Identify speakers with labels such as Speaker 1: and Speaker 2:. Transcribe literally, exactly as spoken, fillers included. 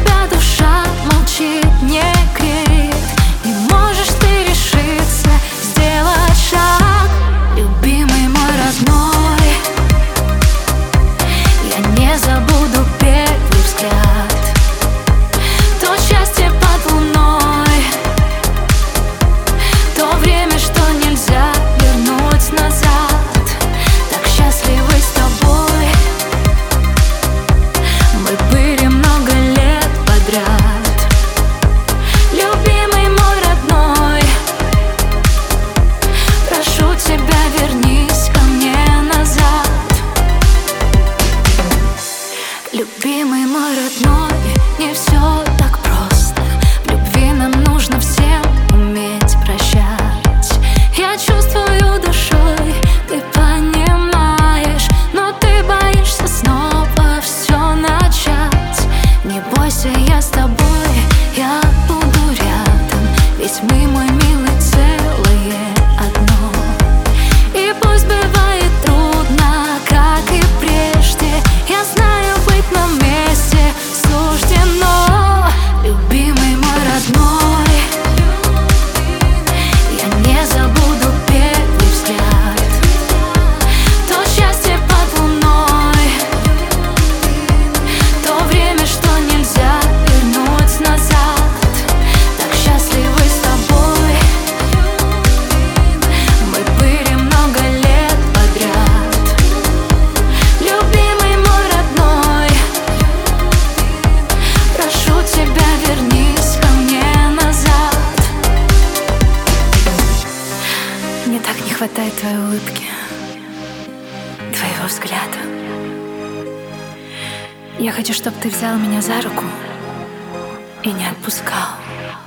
Speaker 1: тебя душа молчит, не греет. Не можешь ты решиться сделать шаг, любимый мой родной. Я не забуду первый взгляд, то счастье под луной, то время, что нельзя вернуть назад. Так счастливы с тобой, мы были много лет подряд. Любимый мой родной, прошу тебя, вернись ко мне назад. Любимый мой родной, не все так просто. В любви нам нужно всем уметь прощать. Я чувствую душой, ты понимаешь, но ты боишься снова все начать. Не бойся, я с тобой, я буду рядом, ведь мы, мой милый, целое одно. И пусть бывает трудно, как и прежде, я знаю, быть нам вместе суждено. Любимый мой родной, я не забуду первый взгляд, то счастье под луной, то время, что нельзя вернуть назад. Так счастливы с тобой, мы были много лет подряд. Любимый мой родной, прошу тебя, вернись ко мне назад. Мне так не хватает твоей улыбки, твоего взгляда. Я хочу, чтобы ты взял меня за руку и не отпускал.